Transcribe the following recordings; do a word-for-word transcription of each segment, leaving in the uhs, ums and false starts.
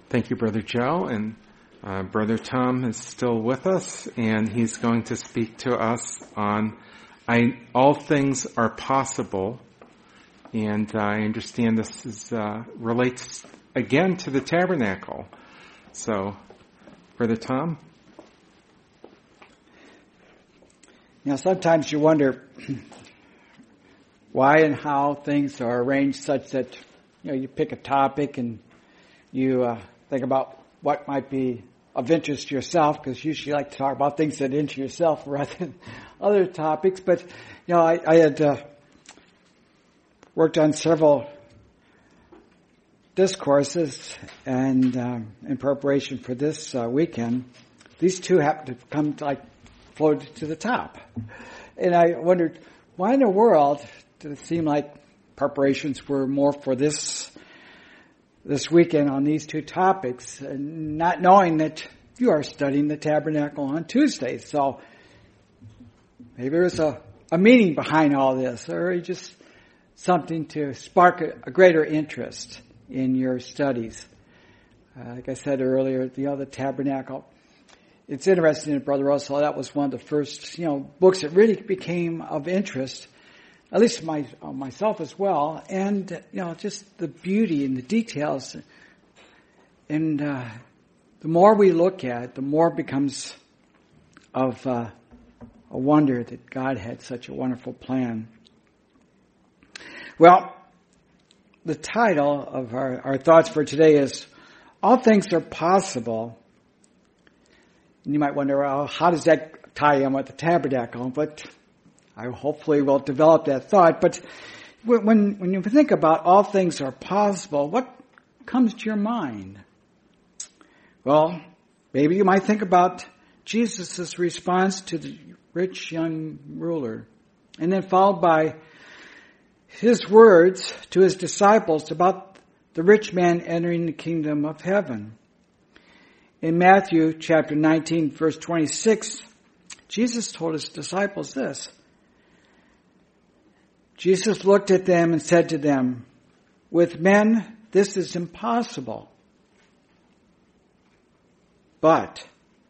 Thank you, Brother Joe. And uh, Brother Tom is still with us, and he's going to speak to us on I, All Things Are Possible. And uh, I understand this is, uh, relates again to the tabernacle. So, Brother Tom? You know, sometimes you wonder why and how things are arranged such that, you know, you pick a topic and you uh, think about what might be of interest to yourself, because usually you like to talk about things that interest yourself rather than other topics. But, you know, I, I had uh, worked on several discourses and um, in preparation for this uh, weekend. These two happened to come to, like floated to the top. And I wondered, why in the world did it seem like preparations were more for this this weekend on these two topics, and not knowing that you are studying the tabernacle on Tuesday. So maybe there's a, a meaning behind all this, or just something to spark a, a greater interest in your studies. Uh, like I said earlier, you know, the tabernacle. It's interesting, Brother Russell, that was one of the first, you know, books that really became of interest, at least my uh, myself as well, and, you know, just the beauty and the details. And uh, the more we look at it, the more it becomes of uh, a wonder that God had such a wonderful plan. Well, the title of our, our thoughts for today is, All Things Are Possible. And you might wonder, well, how does that tie in with the tabernacle? But I hopefully will develop that thought. But when when you think about all things are possible, what comes to your mind? Well, maybe you might think about Jesus' response to the rich young ruler, and then followed by his words to his disciples about the rich man entering the kingdom of heaven. In Matthew chapter nineteen, verse twenty-six, Jesus told his disciples this. Jesus looked at them and said to them, with men, this is impossible. But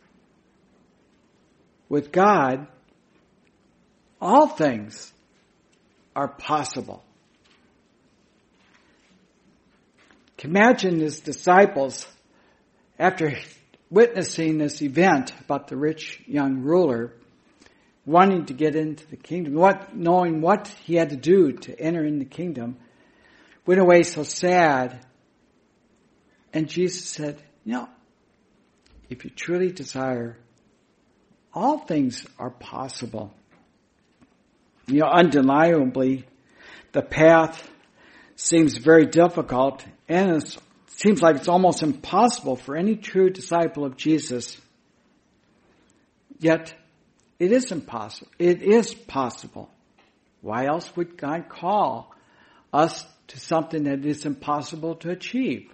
with God, all things are possible. Imagine his disciples, after witnessing this event about the rich young ruler, wanting to get into the kingdom, what, knowing what he had to do to enter in the kingdom, went away so sad. And Jesus said, you know, if you truly desire, all things are possible. You know, undeniably, the path seems very difficult, and it seems like it's almost impossible for any true disciple of Jesus. Yet, it is impossible. It is possible. Why else would God call us to something that is impossible to achieve?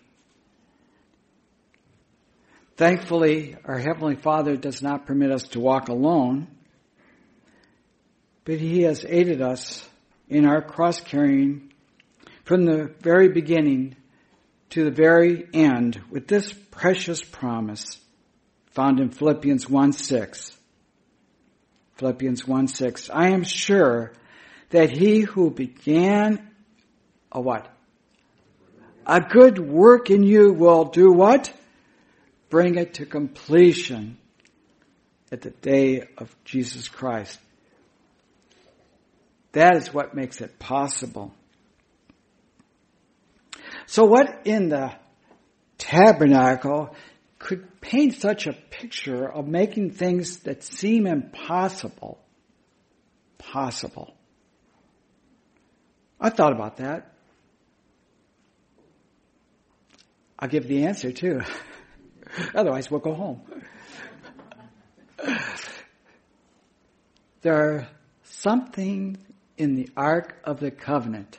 Thankfully, our Heavenly Father does not permit us to walk alone, but He has aided us in our cross-carrying from the very beginning to the very end with this precious promise found in Philippians one six. Philippians one six. I am sure that He who began a what? A good work in you will do what? Bring it to completion at the day of Jesus Christ. That is what makes it possible. So what in the tabernacle could paint such a picture of making things that seem impossible possible? I thought about that. I'll give the answer too. Otherwise we'll go home. There's something in the Ark of the Covenant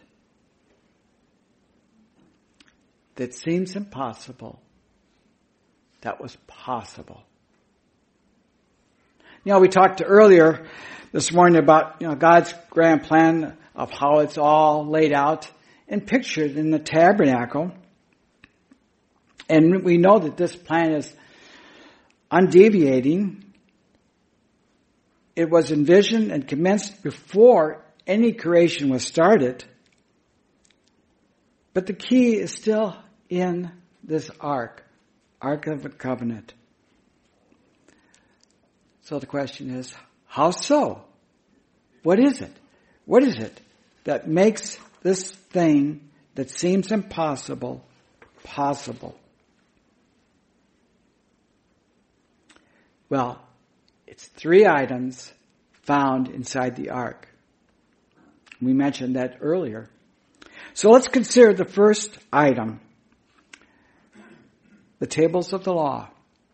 that seems impossible that was possible. You know, we talked earlier this morning about, you know, God's grand plan of how it's all laid out and pictured in the tabernacle. And we know that this plan is undeviating. It was envisioned and commenced before any creation was started. But the key is still in this ark, Ark of the Covenant. So the question is, how so? What is it? What is it that makes this thing that seems impossible possible? Well, it's three items found inside the ark. We mentioned that earlier. So let's consider the first item, the tables of the law.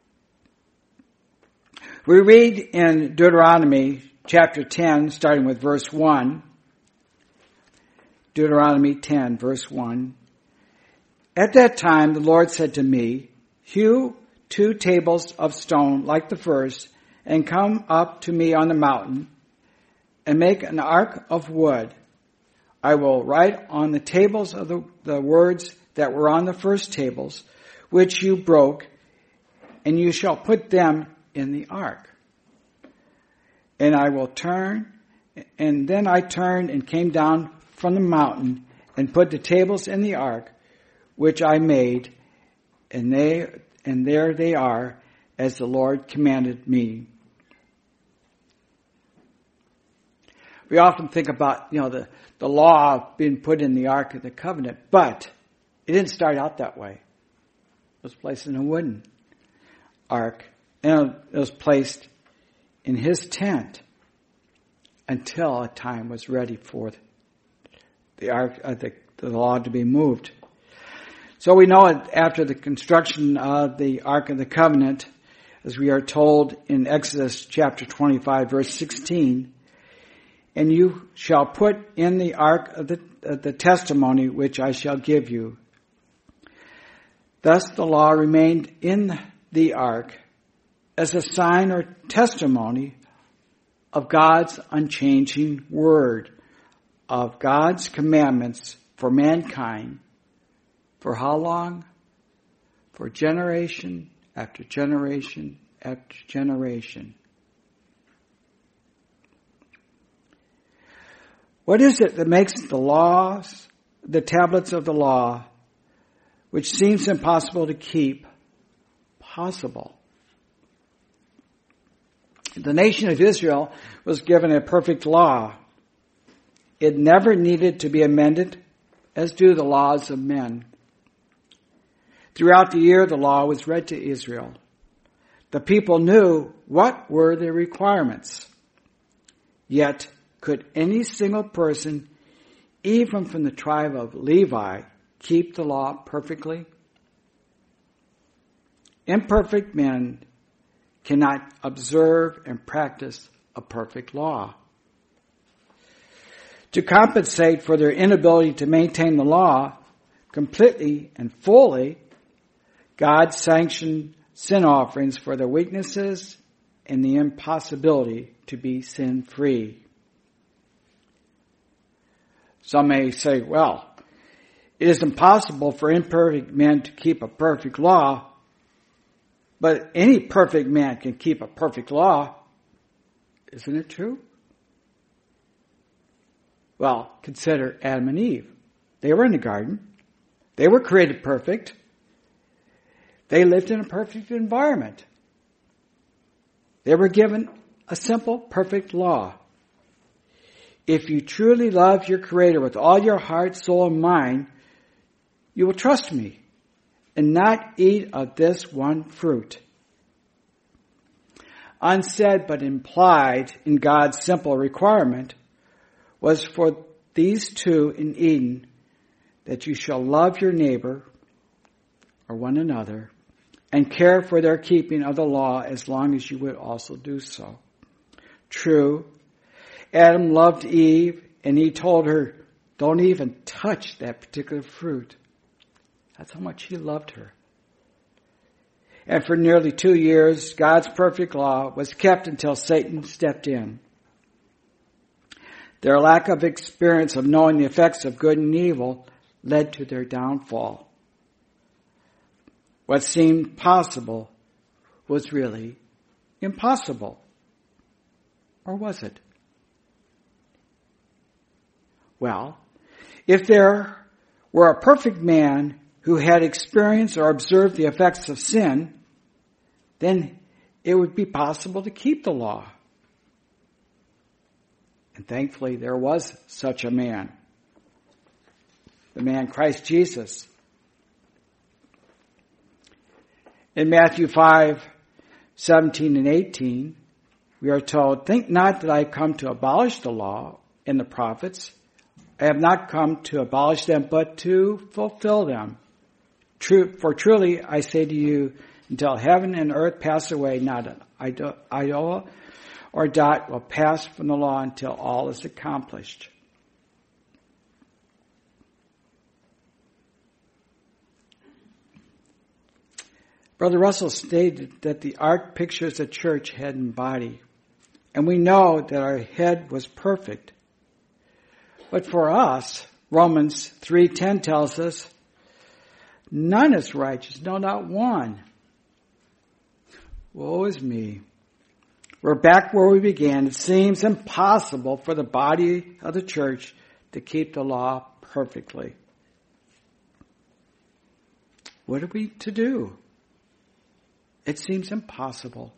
We read in Deuteronomy chapter ten, starting with verse one. Deuteronomy ten, verse one. At that time the Lord said to me, hew two tables of stone like the first, and come up to me on the mountain, and make an ark of wood. I will write on the tables of the, the words that were on the first tables, which you broke, and you shall put them in the ark. And I will turn, and then I turned and came down from the mountain, and put the tables in the ark, which I made, and they and there they are, as the Lord commanded me. We often think about, you know, the, the law being put in the Ark of the Covenant, but it didn't start out that way. It was placed in a wooden ark, and it was placed in his tent until a time was ready for the ark, uh, the, the law to be moved. So we know it after the construction of the Ark of the Covenant, as we are told in Exodus chapter twenty-five, verse sixteen, and you shall put in the ark of the, of the testimony which I shall give you. Thus the law remained in the ark as a sign or testimony of God's unchanging word, of God's commandments for mankind. For how long? For generation after generation after generation. What is it that makes the laws, the tablets of the law, which seems impossible to keep, possible? The nation of Israel was given a perfect law. It never needed to be amended, as do the laws of men. Throughout the year, the law was read to Israel. The people knew what were the requirements. Yet, could any single person, even from the tribe of Levi, keep the law perfectly? Imperfect men cannot observe and practice a perfect law. To compensate for their inability to maintain the law completely and fully, God sanctioned sin offerings for their weaknesses and the impossibility to be sin-free. Some may say, well, it is impossible for imperfect men to keep a perfect law, but any perfect man can keep a perfect law. Isn't it true? Well, consider Adam and Eve. They were in the garden. They were created perfect. They lived in a perfect environment. They were given a simple, perfect law. If you truly love your Creator with all your heart, soul, and mind, you will trust me and not eat of this one fruit. Unsaid but implied in God's simple requirement was for these two in Eden, that you shall love your neighbor or one another and care for their keeping of the law as long as you would also do so. True, Adam loved Eve, and he told her, don't even touch that particular fruit. That's how much he loved her. And for nearly two years, God's perfect law was kept until Satan stepped in. Their lack of experience of knowing the effects of good and evil led to their downfall. what seemed possible was really impossible. Or was it? Well, if there were a perfect man who had experienced or observed the effects of sin, then it would be possible to keep the law. And thankfully there was such a man. The man Christ Jesus. In Matthew five, seventeen and eighteen, we are told, "Think not that I have come to abolish the law and the prophets. I have not come to abolish them, but to fulfill them. True, for truly I say to you, until heaven and earth pass away, not an iota or dot will pass from the law until all is accomplished." Brother Russell stated that the ark pictures the church head and body, and we know that our head was perfect. But for us, Romans three ten tells us, none is righteous, no, not one. Woe is me. We're back where we began. It seems impossible for the body of the church to keep the law perfectly. What are we to do? It seems impossible.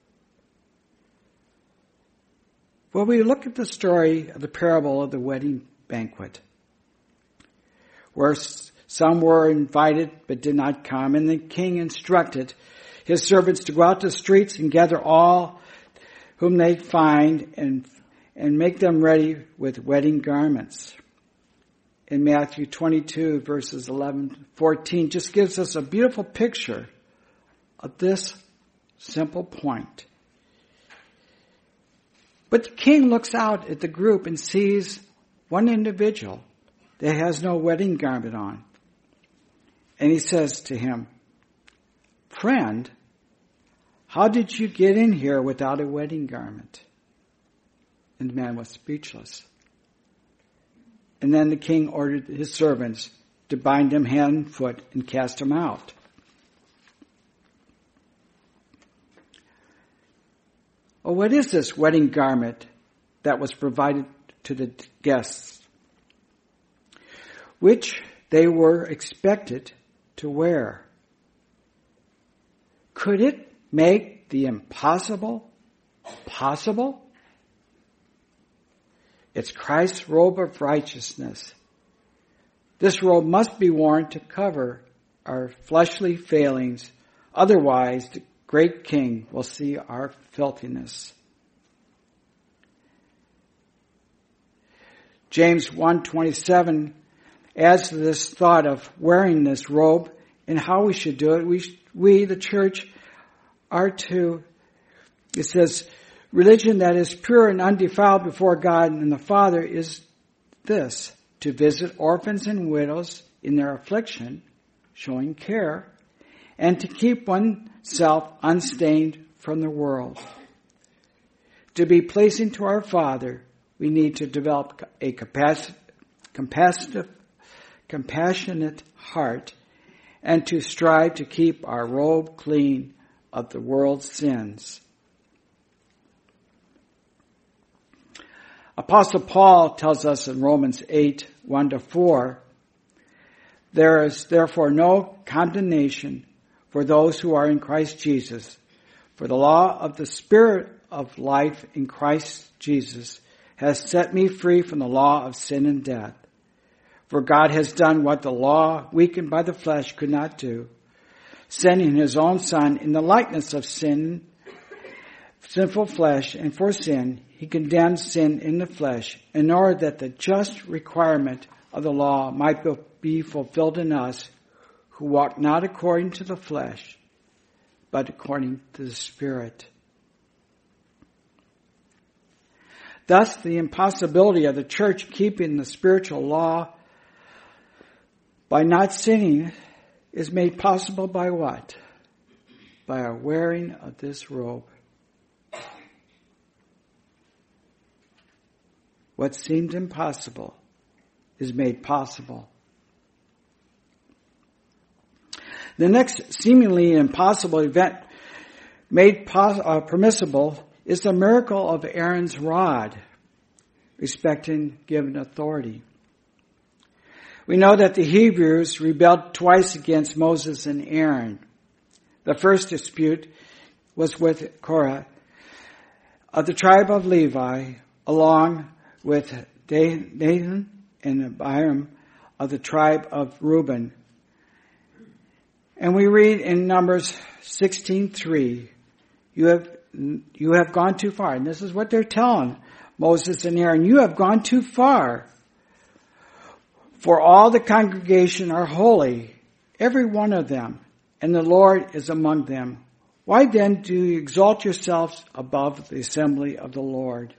Well, we look at the story of the parable of the wedding banquet, where some were invited but did not come, and the king instructed his servants to go out to the streets and gather all whom they find and and make them ready with wedding garments. In Matthew twenty-two, verses eleven, fourteen, just gives us a beautiful picture of this simple point. But the king looks out at the group and sees one individual that has no wedding garment on. And he says to him, "Friend, how did you get in here without a wedding garment?" And the man was speechless. And then the king ordered his servants to bind him hand and foot and cast him out. Well, what is this wedding garment that was provided to the guests, which they were expected to wear? Could it make the impossible possible? It's Christ's robe of righteousness. This robe must be worn to cover our fleshly failings. Otherwise, the great King will see our filthiness. James one twenty-seven adds to this thought of wearing this robe and how we should do it. We, we the church, are to, it says, religion that is pure and undefiled before God and the Father is this: to visit orphans and widows in their affliction, showing care, and to keep oneself unstained from the world. To be pleasing to our Father, we need to develop a compassionate, compassionate, compassionate heart and to strive to keep our robe clean of the world's sins. Apostle Paul tells us in Romans eight, one to four, there is therefore no condemnation for those who are in Christ Jesus. For the law of the Spirit of life in Christ Jesus has set me free from the law of sin and death. For God has done what the law, weakened by the flesh, could not do, sending his own Son in the likeness of sin, sinful flesh, and for sin, he condemned sin in the flesh, in order that the just requirement of the law might be fulfilled in us, who walk not according to the flesh, but according to the Spirit. Thus, the impossibility of the church keeping the spiritual law by not sinning is made possible by what? By our wearing of this robe. What seemed impossible is made possible. The next seemingly impossible event made pos- uh, permissible is the miracle of Aaron's rod, respecting given authority. We know that the Hebrews rebelled twice against Moses and Aaron. The first dispute was with Korah of the tribe of Levi, along with Dathan and Abiram of the tribe of Reuben. And we read in Numbers sixteen three, you have you have gone too far. And this is what they're telling Moses and Aaron. You have gone too far. For all the congregation are holy, every one of them, and the Lord is among them. Why then do you exalt yourselves above the assembly of the Lord?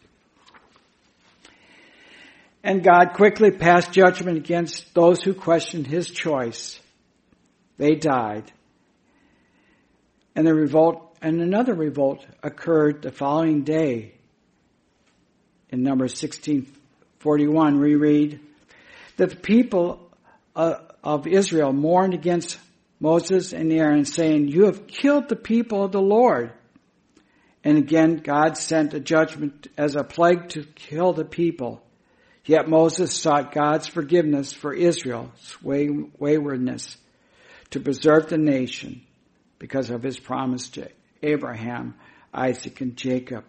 And God quickly passed judgment against those who questioned his choice. They died. And the revolt, and another revolt occurred the following day. In Numbers sixteen forty-one, we read that the people of Israel mourned against Moses and Aaron, saying, you have killed the people of the Lord. And again, God sent a judgment as a plague to kill the people. Yet Moses sought God's forgiveness for Israel's waywardness, to preserve the nation because of his promise to Abraham, Isaac, and Jacob.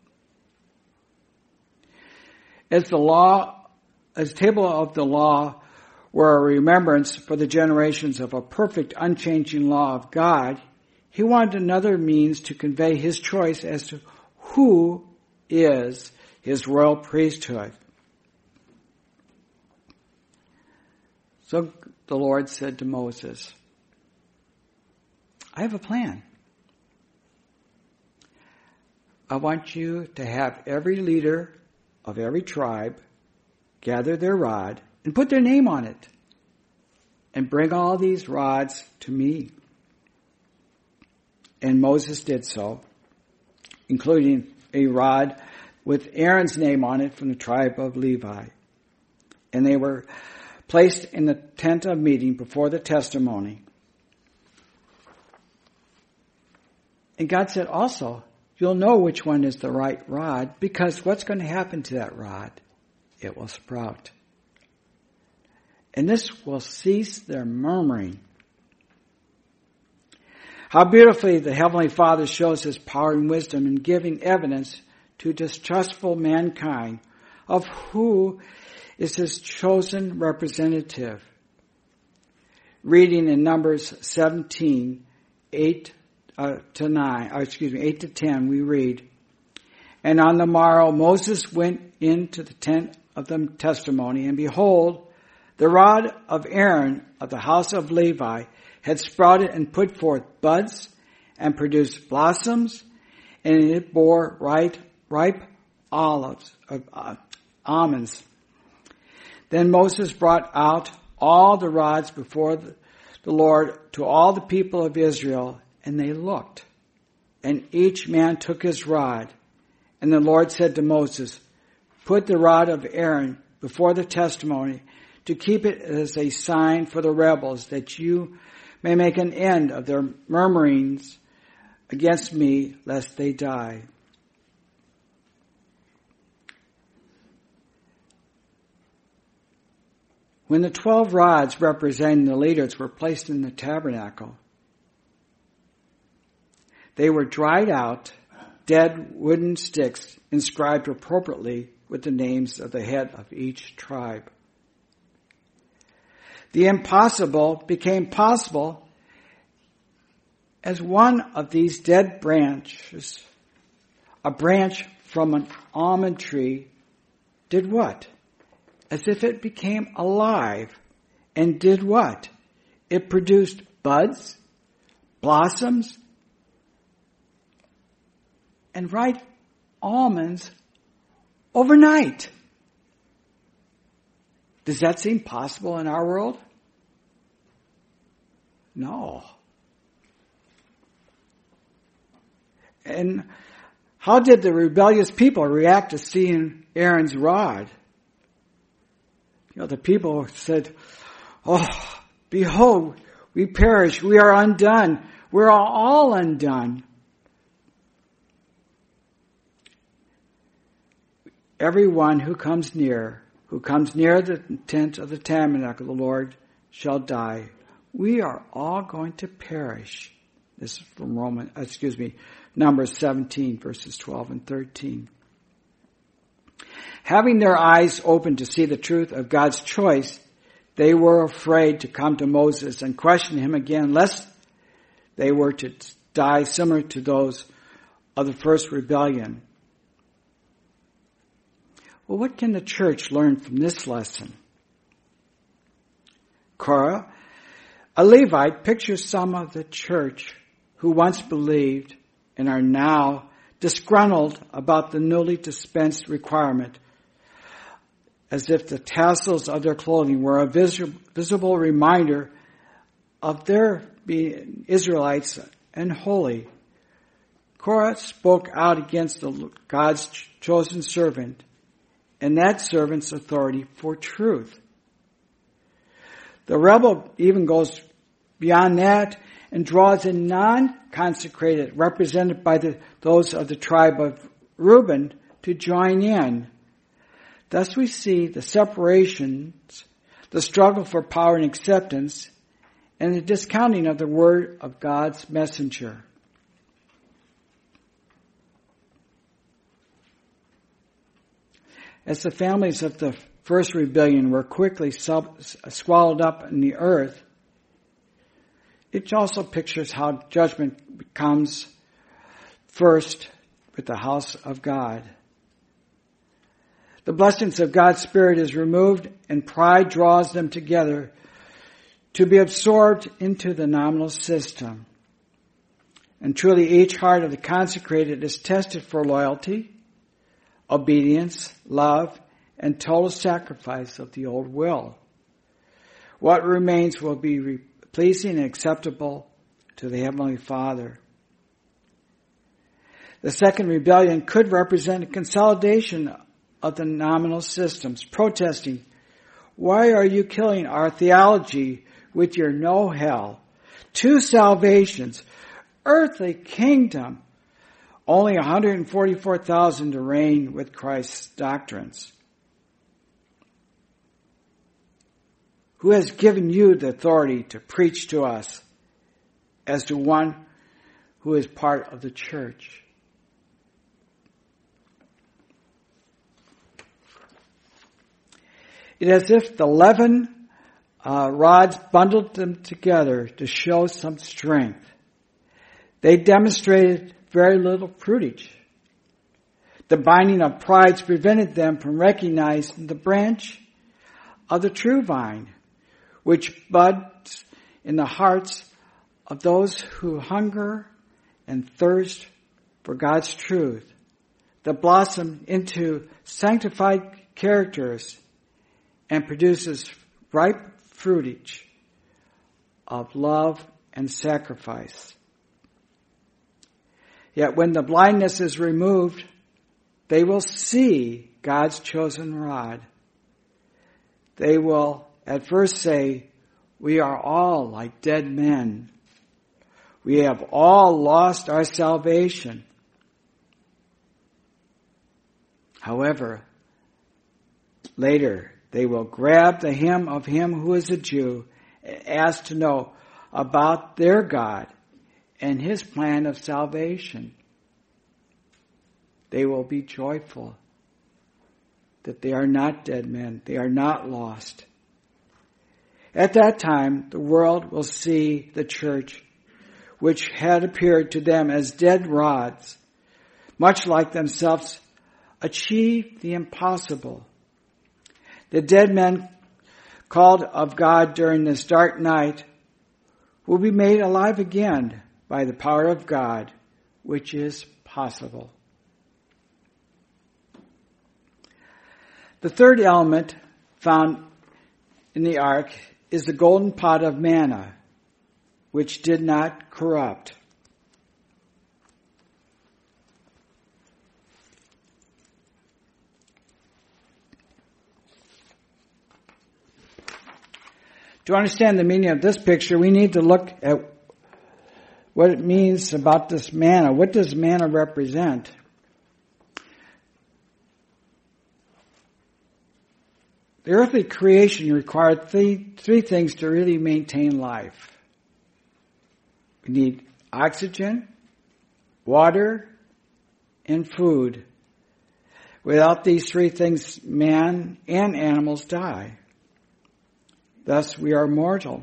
As the law, as table of the law were a remembrance for the generations of a perfect, unchanging law of God, he wanted another means to convey his choice as to who is his royal priesthood. So the Lord said to Moses, I have a plan. I want you to have every leader of every tribe gather their rod and put their name on it and bring all these rods to me. And Moses did so, including a rod with Aaron's name on it from the tribe of Levi. And they were placed in the tent of meeting before the testimony. And God said also, you'll know which one is the right rod, because what's going to happen to that rod? It will sprout. And this will cease their murmuring. How beautifully the Heavenly Father shows his power and wisdom in giving evidence to distrustful mankind of who is his chosen representative. Reading in Numbers seventeen, eight uh, to nine, or excuse me, eight to ten, we read, and on the morrow Moses went into the tent of the testimony, and behold, the rod of Aaron of the house of Levi had sprouted and put forth buds and produced blossoms, and it bore ripe, ripe olives, uh, almonds. Then Moses brought out all the rods before the, the Lord to all the people of Israel, and they looked. And each man took his rod. And the Lord said to Moses, put the rod of Aaron before the testimony to keep it as a sign for the rebels, that you may make an end of their murmurings against me, lest they die. When the twelve rods representing the leaders were placed in the tabernacle, they were dried out, dead wooden sticks inscribed appropriately with the names of the head of each tribe. The impossible became possible as one of these dead branches, a branch from an almond tree, did what? As if it became alive and did what? It produced buds, blossoms, and ripe almonds overnight. Does that seem possible in our world? No. And how did the rebellious people react to seeing Aaron's rod? You know, the people said, oh, behold, We perish. We are undone. We're all undone. Everyone who comes near, who comes near the tent of the tabernacle of the Lord shall die. We are all going to perish. This is from Roman, excuse me, Numbers seventeen, verses twelve and thirteen. Having their eyes open to see the truth of God's choice, they were afraid to come to Moses and question him again, lest they were to die similar to those of the first rebellion. Well, what can the church learn from this lesson? Korah, a Levite, pictures some of the church who once believed and are now disgruntled about the newly dispensed requirement, as if the tassels of their clothing were a vis- visible reminder of their being Israelites and holy. Korah spoke out against the, God's chosen servant and that servant's authority for truth. The rebel even goes beyond that and draws in non-consecrated, represented by the, those of the tribe of Reuben, to join in. Thus we see the separations, the struggle for power and acceptance, and the discounting of the word of God's messenger. As the families of the first rebellion were quickly sub- swallowed up in the earth, it also pictures how judgment comes first with the house of God. The blessings of God's Spirit is removed and pride draws them together to be absorbed into the nominal system. And truly each heart of the consecrated is tested for loyalty, obedience, love, and total sacrifice of the old will. What remains will be re- pleasing and acceptable to the Heavenly Father. The second rebellion could represent a consolidation of the nominal systems, protesting, why are you killing our theology with your no hell, two salvations, earthly kingdom, only one hundred forty-four thousand to reign with Christ's doctrines? Who has given you the authority to preach to us as to one who is part of the church? It is as if the eleven uh, rods bundled them together to show some strength. They demonstrated very little fruitage. The binding of prides prevented them from recognizing the branch of the true vine, which buds in the hearts of those who hunger and thirst for God's truth, that blossom into sanctified characters and produces ripe fruitage of love and sacrifice. Yet when the blindness is removed, they will see God's chosen rod. They will at first say, we are all like dead men. We have all lost our salvation. However, later they will grab the hem of him who is a Jew and ask to know about their God and his plan of salvation. They will be joyful that they are not dead men. They are not lost. At that time, the world will see the church, which had appeared to them as dead rods, much like themselves, achieve the impossible. The dead men called of God during this dark night will be made alive again by the power of God, which is possible. The third element found in the ark is the golden pot of manna, which did not corrupt. To understand the meaning of this picture, we need to look at what it means about this manna. What does manna represent? The earthly creation required three, three things to really maintain life. We need oxygen, water, and food. Without these three things, man and animals die. Thus, we are mortal.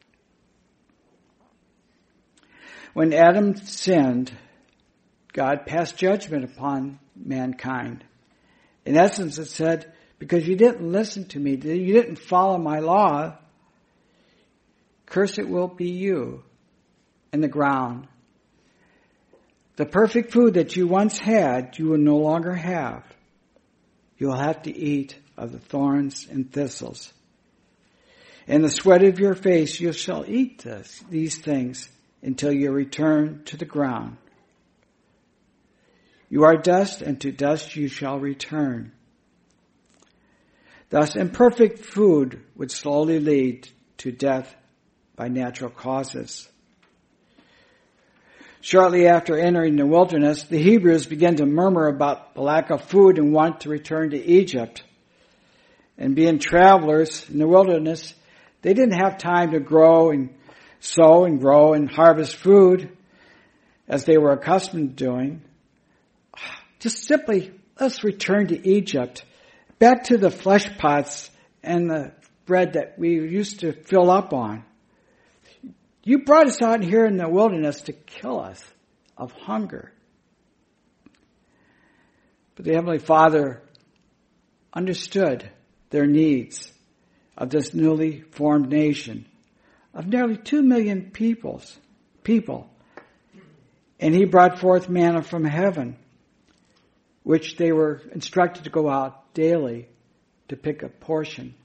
When Adam sinned, God passed judgment upon mankind. In essence, it said, because you didn't listen to me, you didn't follow my law, cursed will be you and the ground. The perfect food that you once had, you will no longer have. You will have to eat of the thorns and thistles. In the sweat of your face you shall eat this, these things until you return to the ground. You are dust, and to dust you shall return. Thus, imperfect food would slowly lead to death by natural causes. Shortly after entering the wilderness, the Hebrews began to murmur about the lack of food and want to return to Egypt. And being travelers in the wilderness, they didn't have time to grow and sow and grow and harvest food as they were accustomed to doing. Just simply, let's return to Egypt, back to the flesh pots and the bread that we used to fill up on. You brought us out here in the wilderness to kill us of hunger. But the Heavenly Father understood their needs of this newly formed nation of nearly two million peoples, people. And He brought forth manna from heaven, which they were instructed to go out daily to pick a portion.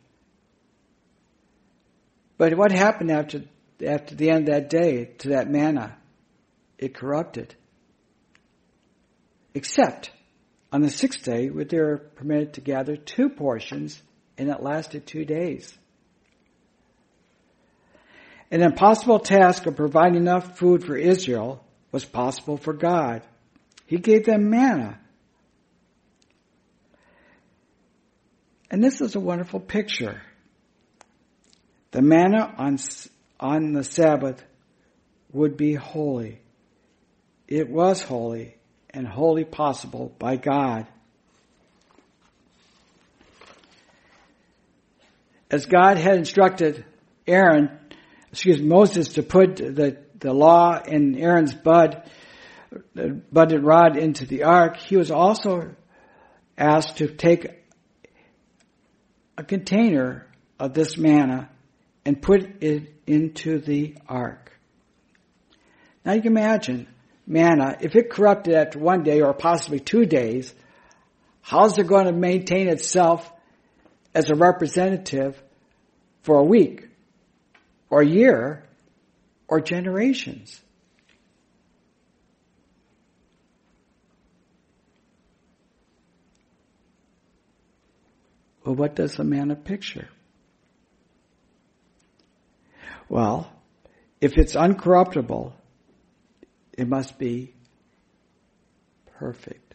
But what happened after After the end of that day, to that manna, it corrupted. Except on the sixth day, where they were permitted to gather two portions, and it lasted two days. An impossible task of providing enough food for Israel was possible for God. He gave them manna. And this is a wonderful picture. The manna on on the Sabbath would be holy. It was holy, and wholly possible by God. As God had instructed Aaron, excuse Moses to put the, the law in Aaron's bud, the budded rod into the ark, he was also asked to take a container of this manna and put it into the ark. Now you can imagine manna, if it corrupted after one day or possibly two days, how's it going to maintain itself as a representative for a week or a year or generations? Well, what does the manna picture? Well, if it's uncorruptible, it must be perfect.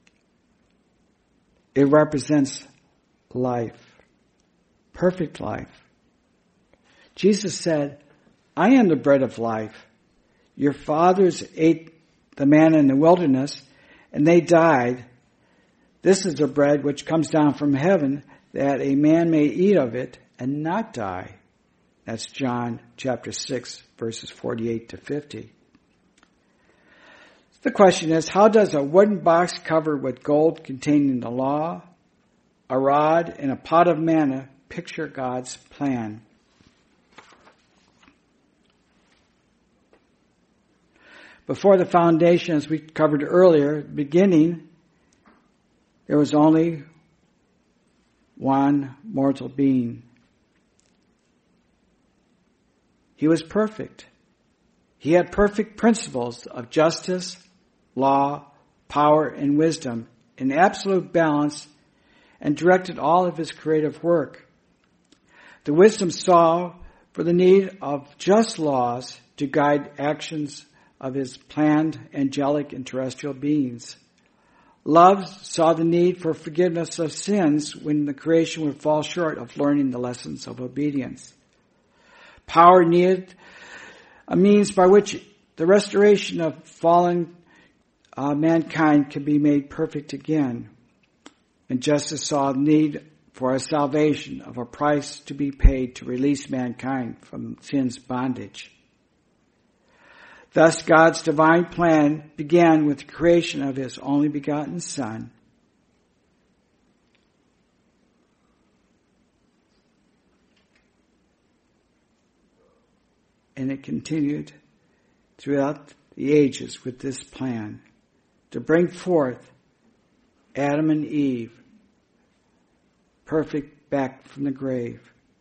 It represents life, perfect life. Jesus said, I am the bread of life. Your fathers ate the manna in the wilderness, and they died. This is the bread which comes down from heaven, that a man may eat of it and not die. That's John chapter six, verses forty-eight to fifty. The question is, how does a wooden box covered with gold containing the law, a rod, and a pot of manna picture God's plan? Before the foundation, as we covered earlier, beginning, there was only one mortal being. He was perfect. He had perfect principles of justice, law, power, and wisdom in absolute balance, and directed all of his creative work. The wisdom saw for the need of just laws to guide actions of his planned angelic and terrestrial beings. Love saw the need for forgiveness of sins when the creation would fall short of learning the lessons of obedience. Power needed a means by which the restoration of fallen uh, mankind can be made perfect again. And justice saw the need for a salvation, of a price to be paid to release mankind from sin's bondage. Thus, God's divine plan began with the creation of his only begotten Son. And it continued throughout the ages with this plan to bring forth Adam and Eve, perfect back from the grave.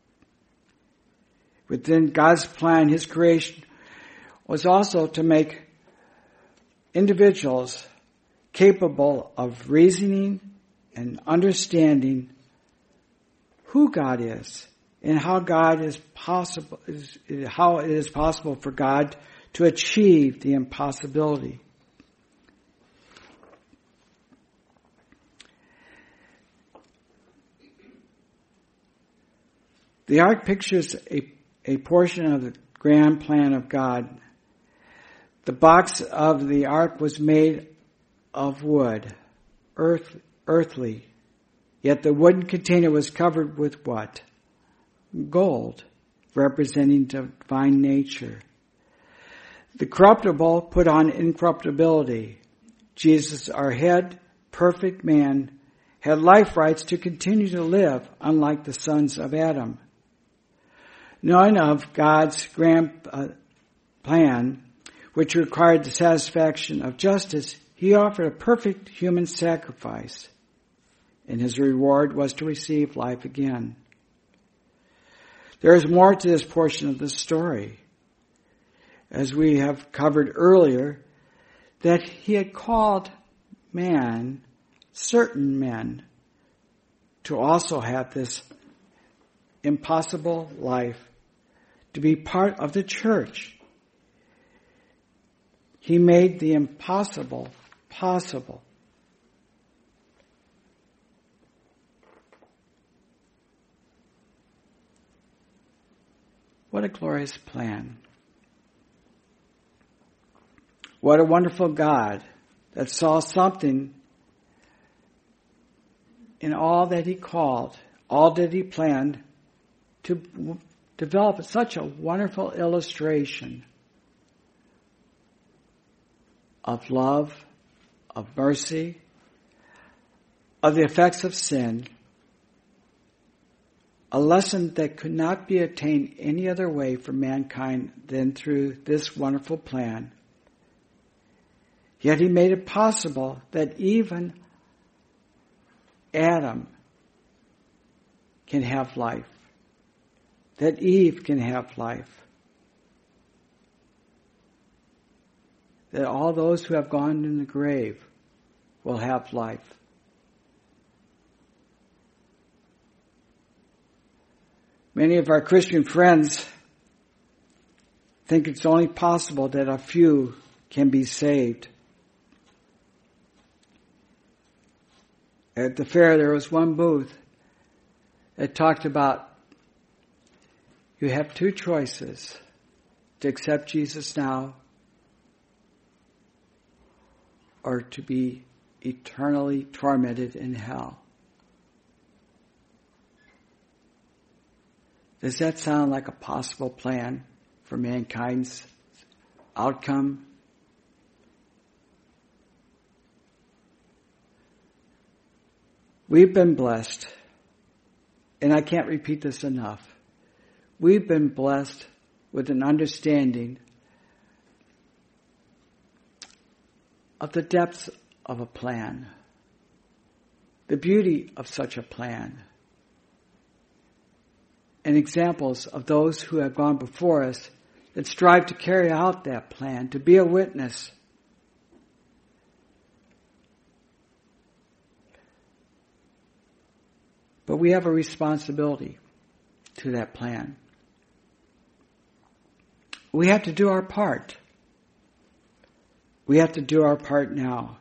Within God's plan, his creation was also to make individuals capable of reasoning and understanding who God is and how God is possible, how it is possible for God to achieve the impossibility. The ark pictures a, a portion of the grand plan of God. The box of the ark was made of wood, earth, earthly, yet the wooden container was covered with what? Gold, representing divine nature. The corruptible put on incorruptibility. Jesus, our head, perfect man, had life rights to continue to live, unlike the sons of Adam. Knowing of God's grand uh, plan, which required the satisfaction of justice, he offered a perfect human sacrifice, and his reward was to receive life again. There is more to this portion of the story. As we have covered earlier, that he had called man, certain men, to also have this impossible life, to be part of the church. He made the impossible possible. What a glorious plan. What a wonderful God that saw something in all that he called, all that he planned, to develop such a wonderful illustration of love, of mercy, of the effects of sin, a lesson that could not be attained any other way for mankind than through this wonderful plan. Yet he made it possible that even Adam can have life, that Eve can have life, that all those who have gone in the grave will have life. Many of our Christian friends think it's only possible that a few can be saved. At the fair, there was one booth that talked about you have two choices: to accept Jesus now or to be eternally tormented in hell. Does that sound like a possible plan for mankind's outcome? We've been blessed, and I can't repeat this enough. We've been blessed with an understanding of the depths of a plan, the beauty of such a plan, and examples of those who have gone before us that strive to carry out that plan, to be a witness. But we have a responsibility to that plan. we have to do our part. We have to do our part now.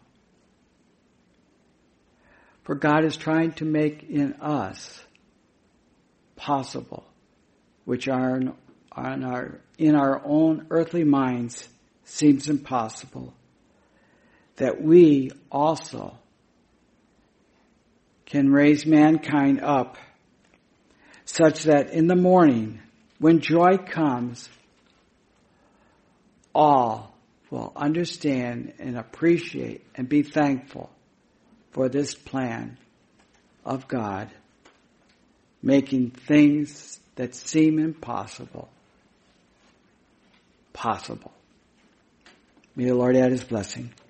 For God is trying to make in us possible, which are in, are in, our, in our own earthly minds seems impossible, that we also can raise mankind up such that in the morning, when joy comes, all will understand and appreciate and be thankful for this plan of God, making things that seem impossible possible. May the Lord add His blessing.